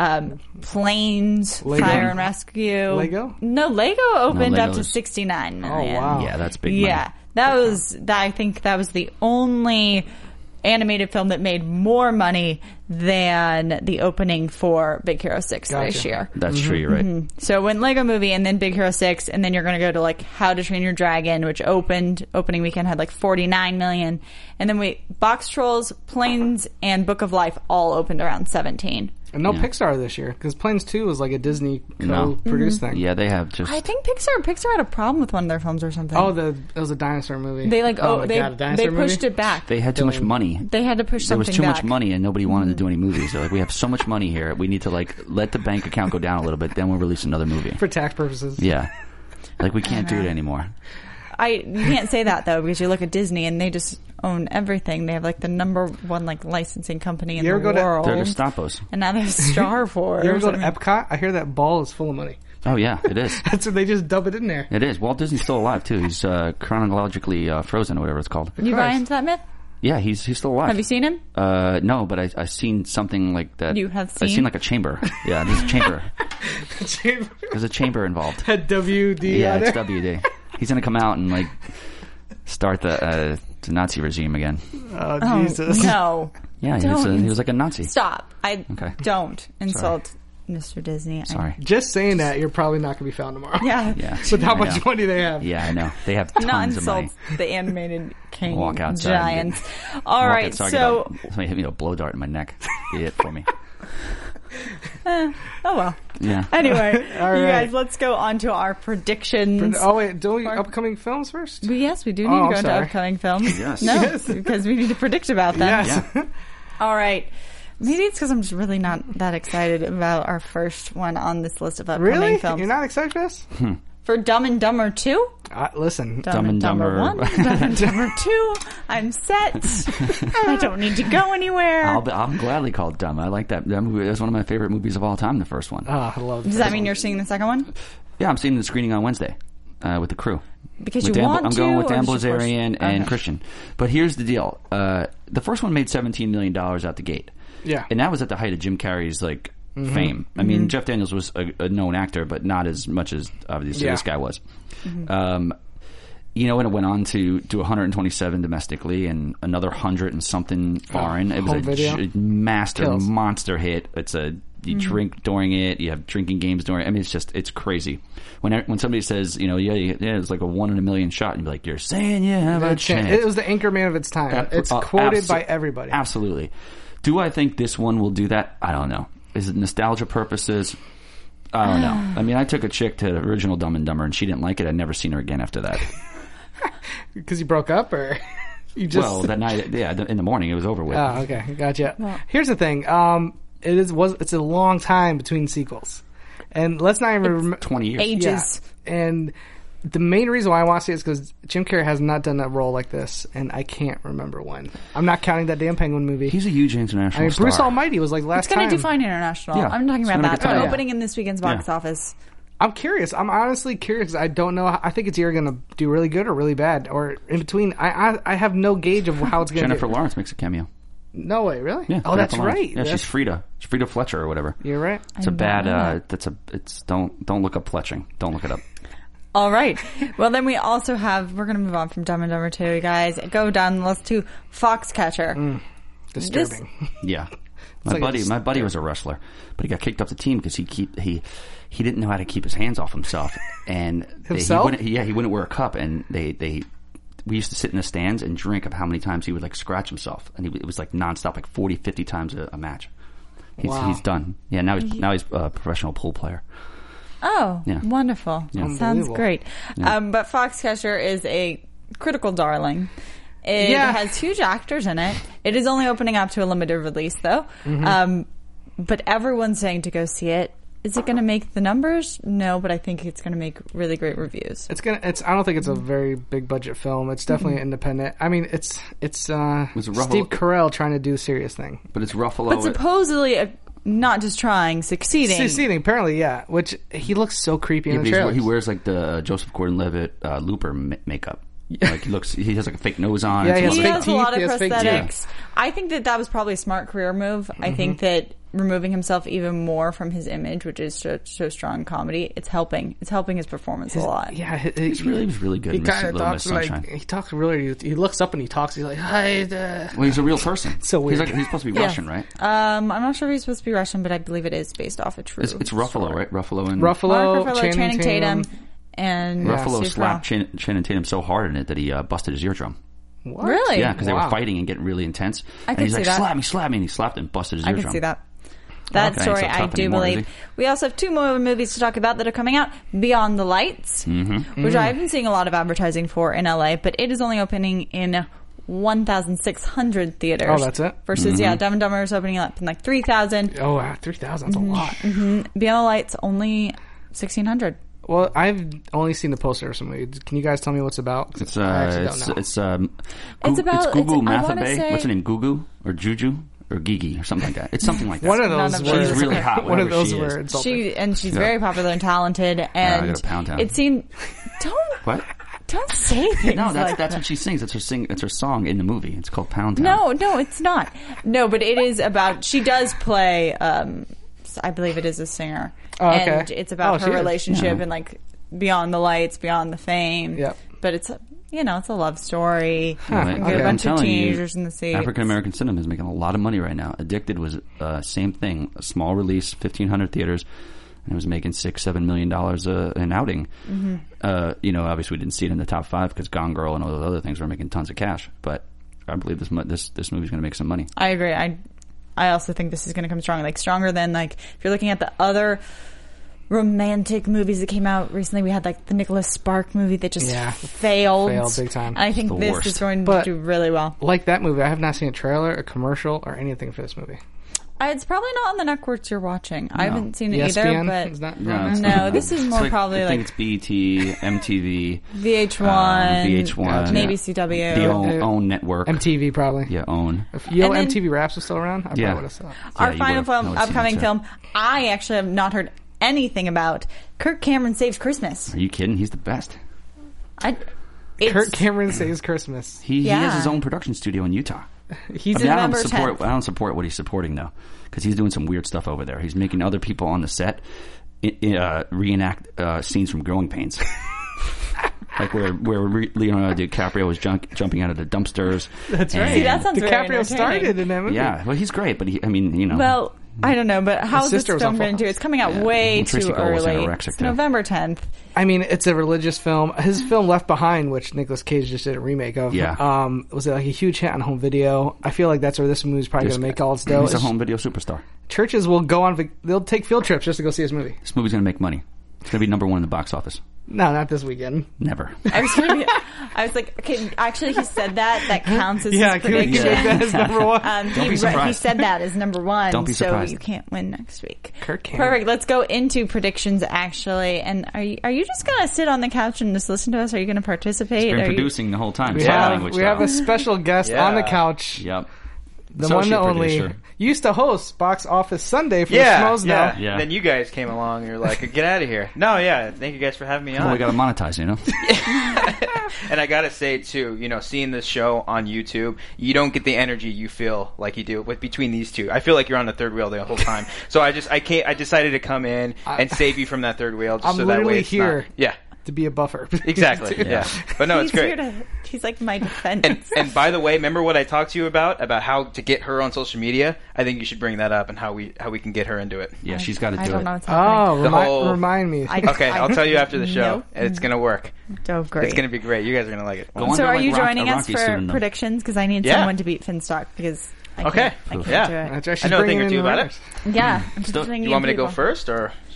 Planes, Lego? Fire and Rescue. Lego? No, Lego opened up to Lego's- $69 million. Oh, wow. Yeah, that's big money. Yeah, I think that was the only animated film that made more money than the opening for Big Hero 6 this Gotcha. year. That's true. You're right. So when Lego Movie and then Big Hero 6 and then you're going to go to like How to Train Your Dragon, which opening weekend had like 49 million. And then Box Trolls, Planes, and Book of Life all opened around 17. And no Pixar this year, because Planes 2 was like a Disney co-produced thing. Yeah, they have just. I think Pixar had a problem with one of their films or something. Oh, it was a dinosaur movie. They a dinosaur they pushed movie? it back. They had too much money. They had to push There something was too back. much money, and nobody wanted to do any movies. They're like, we have so much money here. We need to like let the bank account go down a little bit. Then we'll release another movie. For tax purposes. Yeah, like we can't do it anymore. You can't say that though, because you look at Disney and they just own everything. They have like the number one like licensing company in You the ever go to- world. They're Gestapos. And now there's Star Wars. You ever go to I mean, Epcot? I hear that ball is full of money. Oh yeah, it is. That's what they just dump it in there. It is. Walt Disney's still alive too. He's chronologically frozen or whatever it's called. You buy into that myth? Yeah, he's still alive. Have you seen him? No, but I've seen something like that. You have I've seen? seen like a chamber. Yeah, there's a chamber. There's a chamber involved. At WD. Yeah, on it's there. WD. He's gonna come out and like start the Nazi regime again. Oh, Jesus. No. Yeah, he was like a Nazi. Stop. Okay. Don't insult Mr. Disney. Sorry. Just saying that, you're probably not going to be found tomorrow. Yeah. Yeah. With how I much know. money they have. Yeah, I know. They have Not tons of money. insult the animated king Walk outside. giants. All Walk right, outside, so somebody hit me with a blow dart in my neck. Be it for me. oh well. Yeah. Anyway, All you right. guys, let's go on to our predictions. Oh, wait. Don't we upcoming films first? Yes, we do need Oh, to I'm go into sorry. upcoming films. Yes. No, Yes. because we need to predict about them. Yes. Yeah. All right. Maybe it's because I'm just really not that excited about our first one on this list of upcoming Really? films. You're not excited for this? For Dumb and Dumber 2? Listen. Dumb and Dumber. 1, Dumb and Dumber 2. I'm set. I don't need to go anywhere. I'll gladly call it dumb. I like that. That movie is one of my favorite movies of all time. The first one. Oh, I love Does that mean you're seeing the second one? Yeah, I'm seeing the screening on Wednesday with the crew. Because With you Dan, want I'm to? going with or Dan just force- Blazarian and Okay. Christian. But here's the deal: the first one made $17 million out the gate. Yeah. And that was at the height of Jim Carrey's fame. I mean, Jeff Daniels was a known actor, but not as much as obviously this guy was. And it went on to do 127 domestically and another 100 and something foreign. It was home video? Kills. monster hit. You drink during it. You have drinking games during it. I mean, it's crazy. When somebody says, it's like a 1 in a million shot, and you're like, you're saying you have a chance. It was the anchorman of its time. It's quoted by everybody. Absolutely. Do I think this one will do that? I don't know. Is it nostalgia purposes? I don't know. I mean, I took a chick to the original Dumb and Dumber, and she didn't like it. I'd never seen her again after that. Because you broke up, or you just... Well, that night, in the morning, it was over with. Oh, okay. Gotcha. Here's the thing. It's a long time between sequels. And let's not even remember... 20 years. Ages. Yeah. And the main reason why I want to see it is because Jim Carrey has not done a role like this, and I can't remember when. I'm not counting that damn Penguin movie. He's a huge international I mean, star. Bruce Almighty was like last It's going time. to do fine international. Yeah. I'm talking It's about gonna that. get tight. Opening in this weekend's box office. I'm curious. I'm honestly curious. I don't know. I think it's either going to do really good or really bad, or in between. I have no gauge of how it's going to Jennifer Lawrence makes a cameo. No way, really? Yeah, Oh, that's Jennifer Lawrence. right. Yeah, That's- she's Frida. She's Frida Fletcher or whatever. You're right. It's a don't bad. know that. Don't look up Fletching. Don't look it up. All right. Well, then we also have, we're going to move on from Dumb and Dumber 2, guys. Go down the list to Foxcatcher. Disturbing. Yeah. like My buddy was a wrestler, but he got kicked off the team because he didn't know how to keep his hands off himself, and Himself? he wouldn't wear a cup, and we used to sit in the stands and drink of how many times he would like scratch himself, and it was like nonstop, like 40, 50 times a match. Wow. He's done. Yeah, now he's a professional pool player. Oh, Yeah. wonderful. Yeah. Sounds Unbelievable. great. Yeah. But Foxcatcher is a critical darling. It has huge actors in it. It is only opening up to a limited release, though. But everyone's saying to go see it. Is it going to make the numbers? No, but I think it's going to make really great reviews. I don't think it's a very big budget film. It's definitely independent. I mean, it's Steve Carell trying to do a serious thing. But it's Ruffalo. But supposedly, not just trying, succeeding. Succeeding, apparently, yeah. Which he looks so creepy in the trailer. He wears like the Joseph Gordon-Levitt Looper makeup. Like he has like a fake nose on. Yeah, he has a teeth, lot of prosthetics. I think that was probably a smart career move. I think that removing himself even more from his image, which is so strong in comedy, it's helping. It's helping his performance a lot. Yeah, he was really good. He kind of talks like he talks really. He looks up and he talks. He's like, "Hi." Well, he's a real person. So weird. He's supposed to be Russian, right? I'm not sure if he's supposed to be Russian, but I believe it is based off a true. It's Ruffalo, right? Ruffalo, Mark Ruffalo, Channing Tatum. And Ruffalo slapped Channing Tatum so hard in it that he busted his eardrum. What? Really? Yeah, because they were fighting and getting really intense. I and he's like, that. slap me, and he slapped him and busted his eardrum. I can see that. That story, so I do believe. We also have 2 more movies to talk about that are coming out. Beyond the Lights, which I've been seeing a lot of advertising for in LA, but it is only opening in 1,600 theaters. Oh, that's it? Versus, Dumb and Dumber is opening up in like 3,000. Oh, wow, 3,000 is a lot. Beyond the Lights, only 1,600. Well, I've only seen the poster of some movie. Can you guys tell me what's about? It's about Gugu Mathabe. What's her name? Gugu or Juju or Gigi or something like that. It's something like that. One of those words. She's really hot. One of those words. She's very popular and talented. And I gotta Pound Town. It seemed. What? Don't say things. No, that's that. what she sings. It's her song in the movie. It's called Pound Town. No, it's not. No, but it is about. She does play. I believe it is a singer. Oh, okay. And it's about her relationship and like beyond the lights, beyond the fame. Yep. But it's it's a love story. Right. A bunch of teenagers in the seats. African American cinema is making a lot of money right now. Addicted was same thing, a small release, 1,500 theaters, and it was making $6-7 million an outing. Obviously we didn't see it in the top 5 because Gone Girl and all those other things were making tons of cash. But I believe this movie's going to make some money. I agree. I also think this is going to come strong, like stronger than like if you're looking at the other romantic movies that came out recently. We had like the Nicholas Spark movie that just failed big time. And I think this is going to do really well. Like that movie, I have not seen a trailer, a commercial, or anything for this movie. It's probably not on the networks you're watching. No. I haven't seen it ESPN? Either, but this is more probably I think it's BET, MTV, VH1, maybe CW, the OWN network, MTV probably. Yeah, OWN. If MTV Raps was still around, I probably would have saw it. Our final upcoming film, I actually have not heard anything about. Kirk Cameron Saves Christmas. Are you kidding? He's the best. Kirk Cameron Saves Christmas. He has his own production studio in Utah. I don't support what he's supporting though, because he's doing some weird stuff over there. He's making other people on the set reenact scenes from Growing Pains, like where Leonardo DiCaprio was jumping out of the dumpsters. That's right. See, that sounds DiCaprio started in that movie. Yeah, well, he's great, but Well, I don't know, but how's this film going to do? It's coming out way too early. It's November 10th. I mean, it's a religious film. His film Left Behind, which Nicolas Cage just did a remake of, was like a huge hit on home video. I feel like that's where this movie's probably going to make all its dough. He's a home video superstar. Churches will go on, they'll take field trips just to go see his movie. This movie's going to make money. It's going to be number 1 in the box office. No, not this weekend. Never. I was like, okay, actually he said that counts as his prediction. Can we make that as number 1? Don't be surprised. He said that as number 1, Don't be surprised. So you can't win next week. Kirk Cameron. Perfect. Let's go into predictions, actually. And are you just going to sit on the couch and just listen to us? Are you going to participate? He's been producing the whole time. We have a special guest on the couch. Yep. The one and only. Used to host Box Office Sunday for the Schmoes now. Yeah. Then you guys came along and you're like, get out of here. No, thank you guys for having me on. Well, we got to monetize, And I got to say, too, seeing this show on YouTube, you don't get the energy you feel like you do between these two. I feel like you're on the third wheel the whole time. So I decided to come in and save you from that third wheel. Just I'm so literally that way it's here. Yeah. To be a buffer. Exactly. Yeah. But no, it's great. He's like my defense. And by the way, remember what I talked to you about how to get her on social media? I think you should bring that up and how we can get her into it. Yeah, she's got to do it. I don't know what's happening. Remind me. Okay, I'll tell you after the show. Nope. It's going to work. Oh, great. It's going to be great. You guys are going to like it. So are you joining us for predictions? Because I need someone to beat Finstock because I can't do it. I know a thing or two about it. Yeah. You want me to go first or...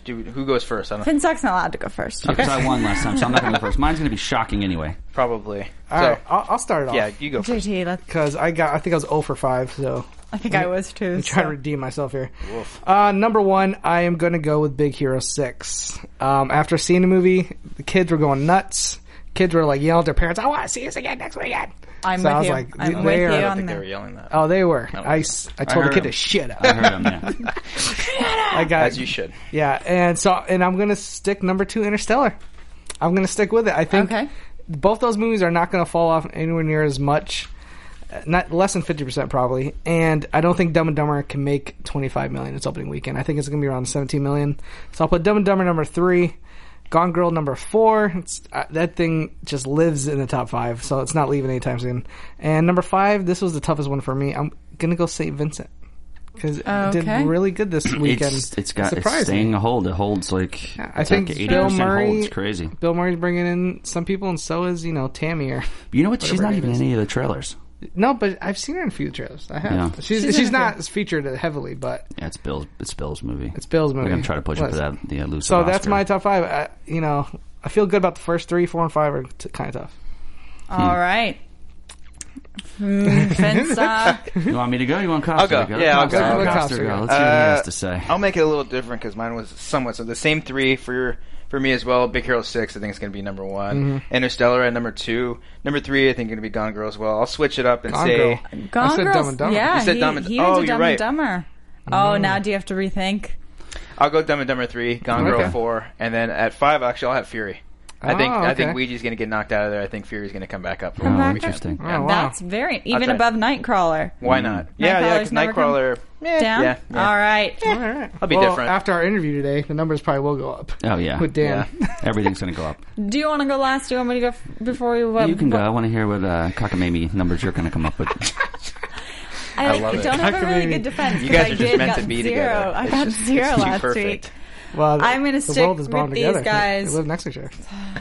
Who goes first? I don't know. Finstock's not allowed to go first. Because I won last time, so I'm not going to go first. Mine's going to be shocking anyway. Probably. All right, I'll start it off. Yeah, you go first. JT, let's. Because I think I was 0 for 5, so I think I was too. I'm trying to redeem myself here. Number 1, I am going to go with Big Hero 6. After seeing the movie, the kids were going nuts. Kids were like yelling at their parents, "I want to see this again next weekend." I'm So I with was you. like, I'm they with you are- I don't on think they were that. yelling that. Oh, they were. I told the heard kid them. to shut up. I heard him, yeah. I got As you should. Yeah, and I'm going to stick number 2, Interstellar. I'm going to stick with it. I think Okay. both those movies are not going to fall off anywhere near as much. Not less than 50% probably. And I don't think Dumb and Dumber can make $25 million its opening weekend. I think it's going to be around $17 million. So I'll put Dumb and Dumber number 3. Gone Girl number 4. That thing just lives in the top 5, so it's not leaving anytime soon. And number 5, this was the toughest one for me. I'm gonna go St. Vincent because it did really good this weekend. It's surprising. staying a hold. It holds like I think 80% Bill Murray. hold. It's crazy. Bill Murray's bringing in some people, and so is Tammy. Or You know what? She's whatever not her even name in is. any of the trailers. No, but I've seen her in a few trailers. I have. Yeah. She's not featured heavily, but Yeah, it's Bill's movie. it's Bill's movie. We're gonna try to push it for that. The elusive So that's Oscar. my top 5. I feel good about the first 3, 4, and 5 are kind of tough. All right. Finstock. You want me to go? You want Costa I'll go. to go? Yeah, I'll go. I'll go. Costa Costa go. go. Let's see what he has to say. I'll make it a little different because mine was somewhat so. The same 3 for me as well. Big Hero 6, I think it's going to be number 1. Mm-hmm. Interstellar at number 2. Number 3, I think going to be Gone Girl as well. I'll switch it up and Gone say Girl. Gone I said Girls. Dumb and Dumber. Yeah, You said Dumb and- he oh, went to you're Dumb right. and Dumber. Oh, now do you have to rethink? I'll go Dumb and Dumber 3, Gone Girl Okay. 4, and then at 5, actually, I'll have Fury. I okay. think Ouija's going to get knocked out of there. I think Fury's going to come back up. Come Oh, back up. interesting. Oh, wow. That's very even try. above Nightcrawler. Why not? Yeah, Nightcrawler's because never come Nightcrawler. Down. Yeah. All right. All right. I'll be Well, different. After our interview today, the numbers probably will go up. Oh yeah, With Dan. everything's gonna go up. Do you want to go last? Do you want me to go before we? You can go. I want to hear what cockamamie numbers you're gonna come up with. I love it. don't have a really Cockamamie. good defense. You 'cause guys I are just did meant got to be 0. together. I It's got just- 0 it's too last perfect. week. Well, I'm gonna the stick world is bound with these together. guys. They live next to each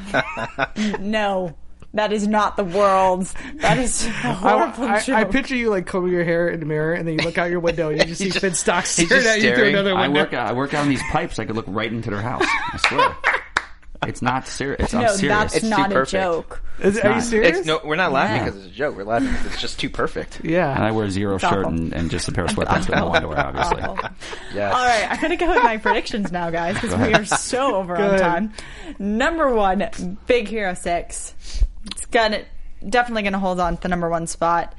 other. No, that is not the world. That is a horrible I joke. picture you like combing your hair in the mirror, and then you look out your window, and you just see just- Finstock he's staring just at you through staring. another I window. work out on these pipes. I could look right into their house. I swear. It's not serious. I'm no, serious. that's It's too not a perfect. joke. Are you not. serious? We're not laughing Yeah. because it's a joke. We're laughing because it's just too perfect. And Yeah. I wear zero shirt awful. and just a pair of sweatpants with no underwear, obviously. Awful. Yes. All right, I'm going to go with my predictions now, guys, because we are so over on ahead. time. Number 1, Big Hero 6. It's definitely going to hold on to the number 1 spot.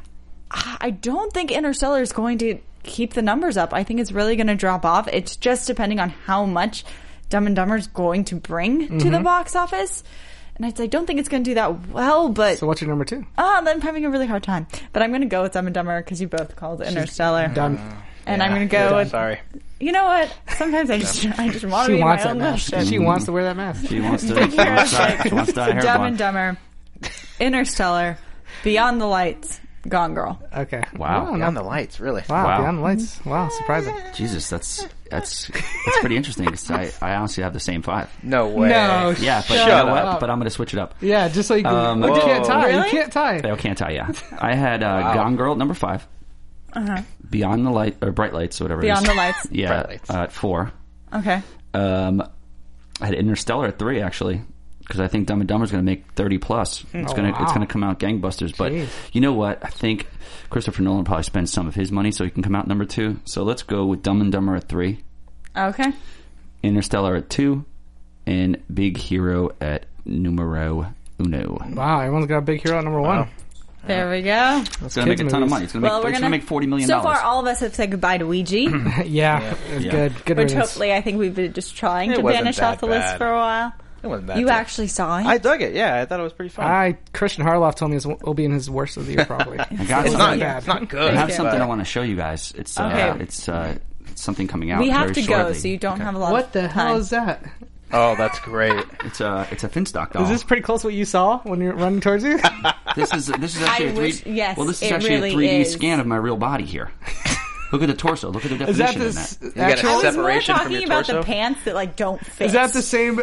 I don't think Interstellar is going to keep the numbers up. I think it's really going to drop off. It's just depending on how much Dumb and Dumber is going to bring to the box office. And I don't think it's going to do that well, but So what's your number 2? I'm having a really hard time. But I'm going to go with Dumb and Dumber because you both called Interstellar. Done. And I'm going to go with... Sorry. You know what? Sometimes I just want to She be wants my that own mask. little shit. She wants to wear that mask. She wants to. Big Hero She wants to dye her hair Dumb blonde. and Dumber, Interstellar, Beyond the Lights, Gone Girl. Okay. Wow. Oh, Beyond the Lights, really. Wow. Wow. Beyond the Lights. Wow. Surprising. Jesus, that's pretty interesting. 'Cause I honestly have the same 5. No way. No. Yeah, but Shut you know what? up. But I'm going to switch it up. Yeah, just so you can. But you Whoa. can't tie. Really? You can't tie. I can't tell you. I had Gone Girl at number 5. Beyond the Light or Bright Lights, or whatever. Beyond it is. the Lights. Yeah, Bright Lights. at 4. Okay. I had Interstellar at 3 actually, because I think Dumb and Dumber is going to make 30 plus. It's going to come out gangbusters. But Jeez. you know what? I think Christopher Nolan probably spends some of his money so he can come out number 2. So let's go with Dumb and Dumber at 3, Okay. Interstellar at 2, and Big Hero at numero uno. Wow. Everyone's got a Big Hero at number 1. There we go. It's going to make a ton of money. It's going to make $40 million. So far, all of us have said goodbye to Ouija, Yeah. It's Yeah. good. Good which riddance. hopefully I think we've been just trying It to wasn't banish that off the list bad. for a while. It wasn't that You bad. actually saw it. I dug it. Yeah, I thought it was pretty fun. Christian Harloff told me it will be in his worst of the year, probably. I got it's something. not bad. It's not good. I have you. something I want to show you guys. It's Okay. it's something coming out. We have very to go, shortly. so you don't have a lot What of the time. hell is that? Oh, that's great. It's a Finstock doll. Is this pretty close to what you saw when you're running towards you? This is actually a 3D. wish- yes, well, this is it actually really a 3D is. scan of my real body here. Look at the torso. Look at the Is that definition in this that. got a actual? I was more separation from talking your about torso? the pants that don't fit. Is that the same?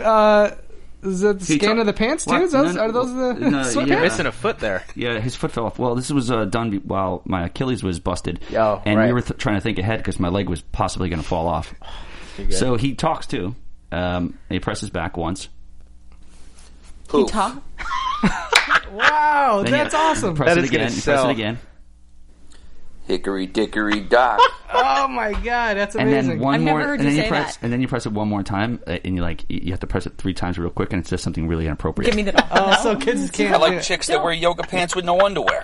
Is that the He scan took- of the pants too? What? Is those, No, are those the no, sweatpants? yeah. You're missing a foot there. Yeah, his foot fell off. Well, this was done while my Achilles was busted, Oh, and right. we were trying to think ahead because my leg was possibly going to fall off. So he talks too. He presses back once. He talk. Wow, Then you that's awesome. Press That it is gonna again. Press sell. it again. Hickory dickory dock. Oh my god, that's And amazing. then one I've more, never heard and you then say press, that. and then you press it one more time, and you have to press it 3 times real quick, and it says something really inappropriate. Give me the doll. Oh, No. so kids can't I do like it. chicks that wear yoga pants with no underwear.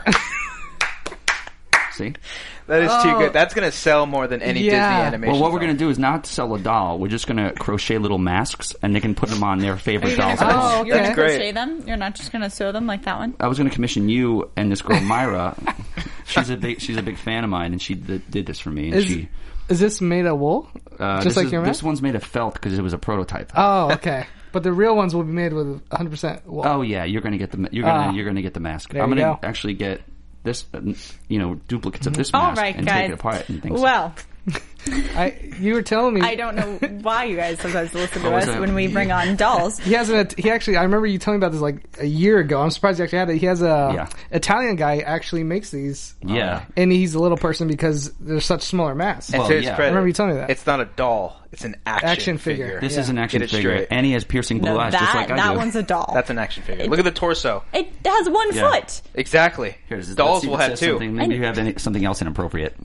See? That is too good. That's going to sell more than any Yeah. Disney animation. Well, what we're film. going to do is not sell a doll. We're just going to crochet little masks, and they can put them on their Are favorite you gonna dolls. Oh, you're gonna okay. Great. crochet them? You're not just gonna sew them like that one? I was going to commission you and this girl Myra. she's a big fan of mine, and she did this for me. And Is this made of wool? Just like your this mask? one's made of felt because it was a prototype. Oh, okay. But the real ones will be made with 100% wool. Oh yeah, you're going to get the you're going to get the mask. There I'm you going go. to actually get this, duplicates of this All mask right, and guys. take it apart and things. Well, You were telling me. I don't know why you guys sometimes listen to What was us that? when we bring on dolls. He has he actually, I remember you telling me about this like a year ago. I'm surprised he actually had it. He has a Italian guy actually makes these. Yeah. And he's a little person because they're such smaller masks. And Well, to his yeah. credit, I remember you telling me that. It's not a doll. It's an action figure. This Yeah. is an action Get it figure, straight. and he has piercing blue No, eyes, just like I that do. one's a doll. That's an action figure. Look at the torso. It has one Yeah. foot. Exactly. Let's Dolls see if will it have says two. something. Maybe you have something else inappropriate.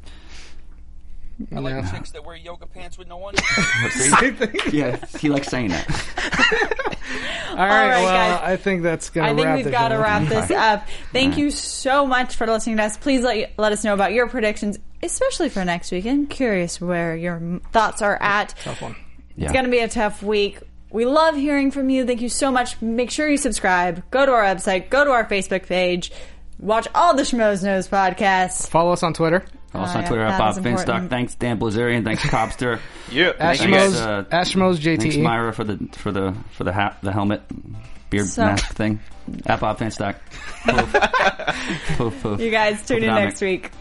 I like Yeah. chicks that wear yoga pants with no underwear. Same thing. Yeah, he likes saying that. All right, right, well, guys. I think that's going I to think wrap we've the got to show. wrap this up. Thank you so much for listening to us. Please let us know about your predictions, especially for next week. I'm curious where your thoughts are at. Tough one. Yeah. It's going to be a tough week. We love hearing from you. Thank you so much. Make sure you subscribe. Go to our website. Go to our Facebook page. Watch all the Schmoes Knows podcasts. Follow us on Twitter. Also Oh, on yeah, Twitter at that Bob is Finstock. important. Thanks Dan Blazarian. Thanks Cobster. Yeah. At Thank you guys. Schmoes JTE. Thanks Myra for the helmet beard So- mask thing. At Bob Finstock. Poof. Poof, poof. You guys tune in Poofdomic. next week.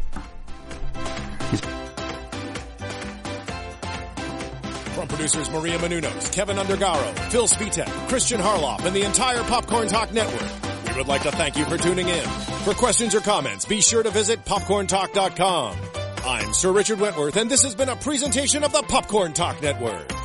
From producers Maria Menounos, Kevin Undergaro, Phil Spitek, Christian Harloff, and the entire Popcorn Talk Network, we would like to thank you for tuning in. For questions or comments, be sure to visit popcorntalk.com. I'm Sir Richard Wentworth, and this has been a presentation of the Popcorn Talk Network.